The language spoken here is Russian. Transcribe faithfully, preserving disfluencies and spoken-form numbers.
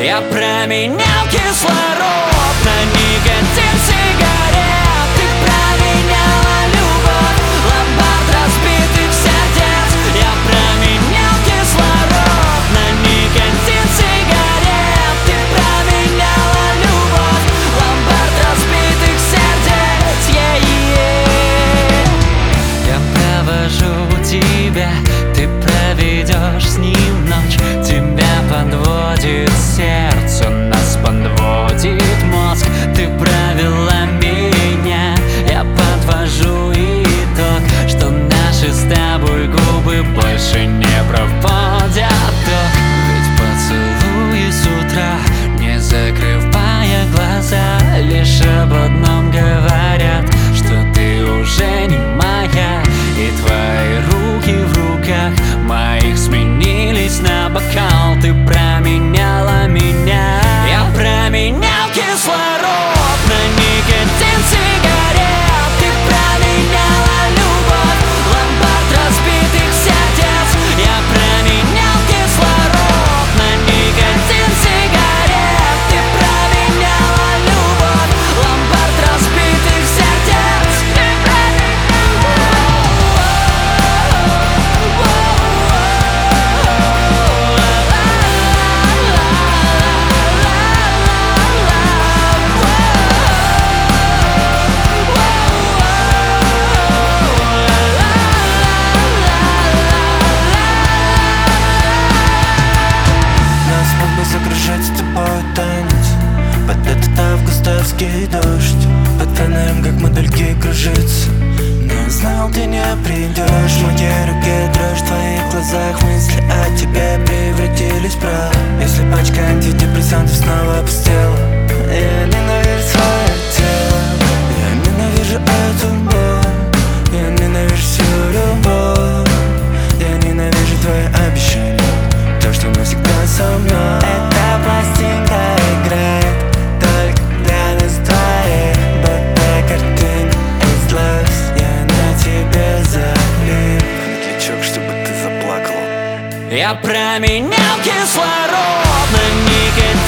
Я променял кислород на никотин сигарет. Ты променяла любовь, ломбард разбитых сердец. Я променял кислород на никотин сигарет. Ты променяла любовь, ломбард разбитых сердец. Yeah, yeah. Я провожу тебя, ты проведешь с ним ночь. Тебя подводит сердце, нас подводит мозг. Ты провела меня, я подвожу итог, что наши с тобой губы больше не проводят ток. Ведь поцелуи с утра, не закрывая глаза, лишь об одном говорят, что ты уже не моя. И твои руки в руках моих сменились на бокал. Ты променяла меня. Я променял кислород на никотин сигарет. Ты променяла любовь, ломбард разбитых сердец. Я променял кислород на никотин сигарет. Ты променяла любовь, ломбард разбитых сердец. Ты загружать с тобой танец под этот августовский дождь. Под фонарем, как модельки, кружится. Но знал, ты не придешь. В моей руке дрожь, в твоих глазах мысли о тебе превратились в прах. Если пачка антидепрессантов снова опустела, я ненавижу свое тело. Я ненавижу эту боль. Я ненавижу всю любовь. Я ненавижу твои обещания, то, что навсегда со мной. Эта пластинка играет только для нас двоих. Будто картинка из глаз, я на тебе залип. Панетлячок, чтобы ты заплакала. Я променял кислород на никотин